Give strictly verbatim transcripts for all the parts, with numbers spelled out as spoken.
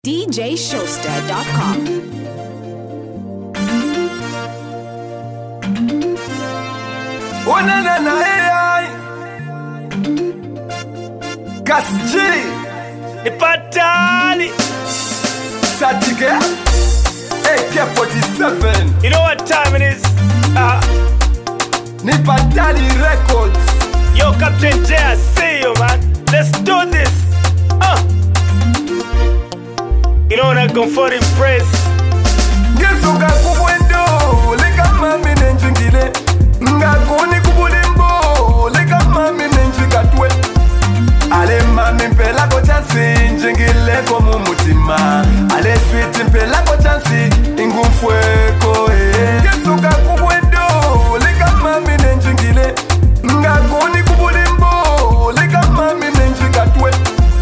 D J Showster dot com. Oh na na na hey, Gas G Ipatali Satike A K forty-seven. You know what time it is? Uh, Nipatali Records. Yo, Captain J, I see you, man. Let's do this. Uh. You know what I'm going for impress. Ngesuka kubwendo leka mami nenjingile. Ngakoni kubulimbo leka mami nenjikatwe. Ale mami mpela ko chansi njingile ko mumutima. Ale sweet mpela ko chansi ingumfweko eh. Ngesuka kubwendo leka mami nenjingile. Ngakoni kubulimbo leka mami nenjikatwe.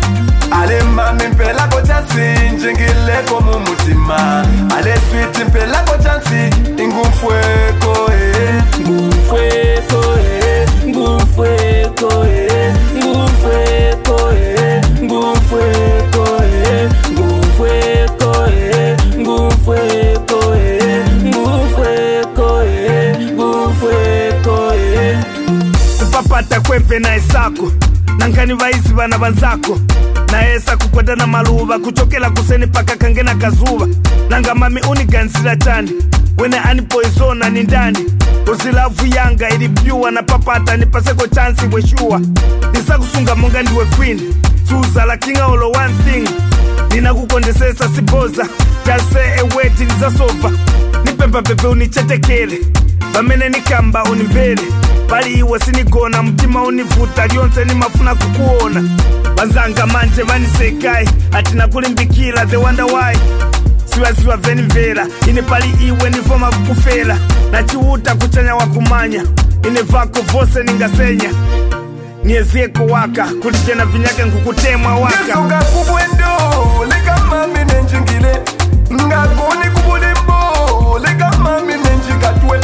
Ale mami mpela ko chansi njingile ko mumutima. Ale sweet mpela ko chansi ingumfweko eh. Ngumfweko eh, ngumfweko eh, ngumfweko eh, ngumfweko eh, ngumfweko eh, ngumfweko eh, ngumfweko eh, ngumfweko eh. Kupapata kwempe na esako Nankani vaisi vana vanzako Na esa kukwata na maluva Kuchokela kuseni paka kangena kazuva Nanga mami unigansila chani Wene ani poizona ni ndani Uzilavu yanga ili piwa na papata Nipaseko chansi weshua Nisa kusunga monga ndiwe queen Suza la kinga olo one thing Nina kukondesesa siboza Just say a wait nisa sofa Nipempa pepe unichetekele Vamene nikamba univele Bali iwe sinigona mtima univuta Lionse ni mafuna kukuona Banzanga manje vanisekai Atina kulimbikila they wonder why Siwa siwa veni mvela Ine pali iwe nifoma kukufela Na chiuta kuchanya wakumanya Ine vako vose ningasenya Niezeko waka Kulijena vinyake nkukutemwa waka Ngesuka kubwendo leka mami nenjingile. Ngakoni kubulimbo leka mami nenjikatwe.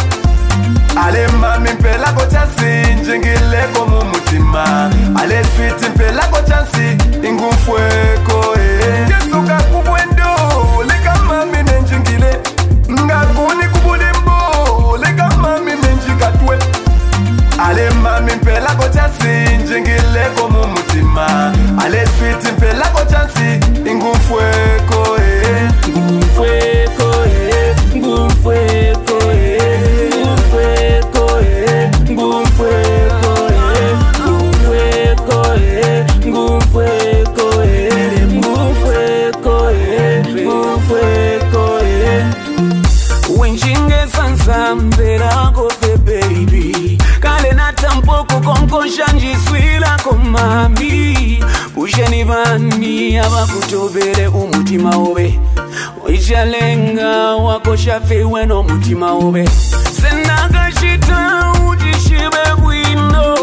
Ale mami mpela ko chansi njingile ko mumutima. Ale sweet mpela ko chansi ingumfweko eh. Ngesuka kubwendo leka mami nenjingile. Ngakoni kubulimbo leka mami nenjikatwe. Ale mami mpela ko chansi njingile ko mumutima. Ale sweet mpela ko chansi ingumfweko eh. Ngumfweko eh, ngumfweko eh, ngumfweko eh, ngumfweko eh, ngumfweko eh, ngumfweko eh, ngumfweko eh, ngumfweko eh. Winchinge sansa mbera kose baby Kale na tampoko konkosha njiswila komami Pusheni vani abakutobele umutima obe Oichalenga wakosha fewe no mutima obe Senaka shita utishibe bwino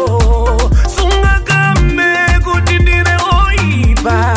Sunga kame kutindire oiba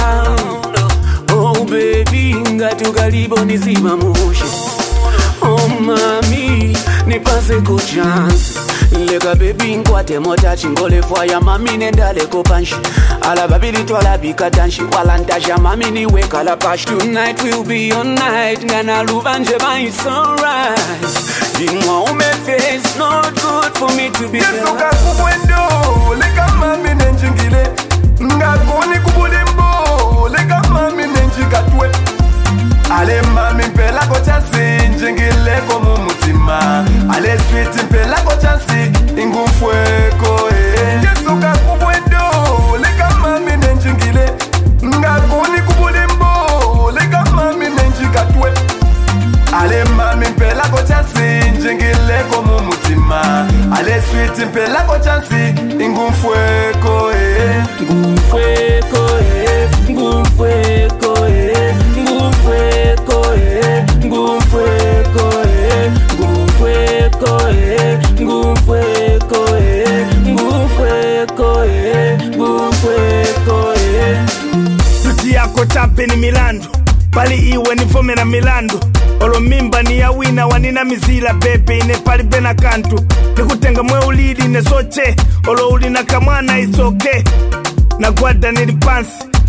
Oh baby ngatukalibo nisiba mushe Oh mami, nipase ko chance Lega baby nkwate mota chingole fwaya mami nendale ko panshi Ala babili twala bika tanshi Walantasha mami ni weka la pash Tonight will be your night Ngana luvanje ba it's alright Dimwa ume face not good for me to be Ngesuka kubwendo leka mami nenjingile. Ngakoni kubulimbo leka mami nenjikatwe. Ale mami mpela ko chansi njingile ko mumutima. Ale sweet mpela ko chansi ingumfweko eh. Ngesuka kubwendo leka mami nenjingile. Ngakoni kubulimbo leka mami nenjikatwe. Ale mami mpela ko chansi njingile ko mumutima. Ale sweet mpela ko chansi ingumfweko eh. Ngumfweko eh, ngumfweko eh, ngumfweko eh, ngumfweko eh, ngumfweko eh, ngumfweko eh, ngumfweko eh, ngumfweko eh. Tuti yako tape ni milando Pali iwe nifome na milando Olo mimba ni ya wina wanina mizila bebe ine pali bena kantu Nikutenga mwe ulidi ne soche Olo ulina kamwana it's okay Na gwada nili pansi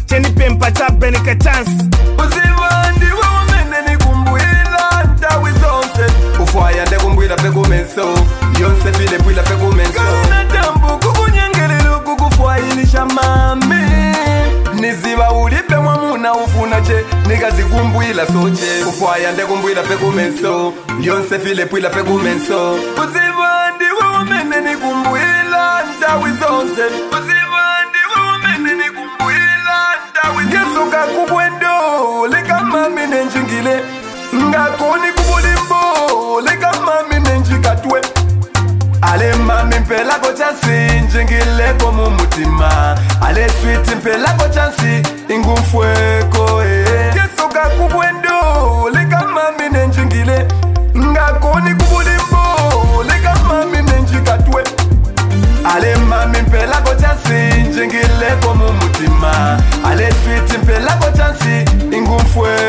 chenipempa chabenika chance uziva ndiwe umene nikumbuila ntawi zonse ufwaya ndekumbwila pekumenso yonse file pwila pekumenso kana tambu kukunyengelelo kukufwayilisha mami niziva ulipe mwamuna ufuna che nikazikumbwila soche ufwaya ndekumbwila pekumenso yonse file pwila pekumenso uziva ndiwe umene nikumbuila ntawi zonse uziva ndiwe umene nikumbuila ntawi ngesuka kubwendo likamami nenjingile ngakoni kubulimbo likamami nenjikatwe ale mami mpelako chansi njingileko mumutima ale switi mpelako chansi ingumfweko eh. Yesuka kubwendo likamami nenjingile ngakoni kubulimbo likamami nenjikatwe ale mami mpelako chansi njingileko mumutima ale switi mpelako chansi ingumfweko